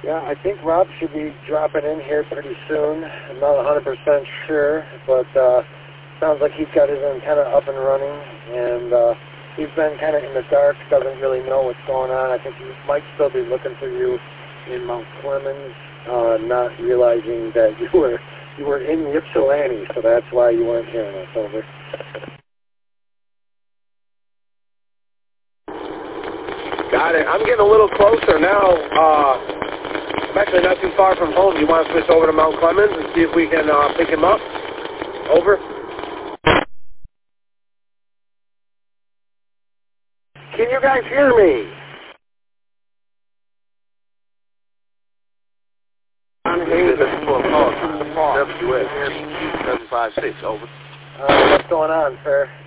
Yeah, I think Rob should be dropping in here pretty soon. I'm not 100% sure, but sounds like he's got his antenna up and running, and he's been kind of in the dark, doesn't really know what's going on. I think he might still be looking for you in Mount Clemens, not realizing that you were in Ypsilanti, so that's why you weren't hearing us. Over. Got it. I'm getting a little closer now. I'm actually not too far from home. You want to switch over to Mount Clemens and see if we can pick him up? Over. Can you guys hear me? This is for a call. WS 756. Over. What's going on, sir?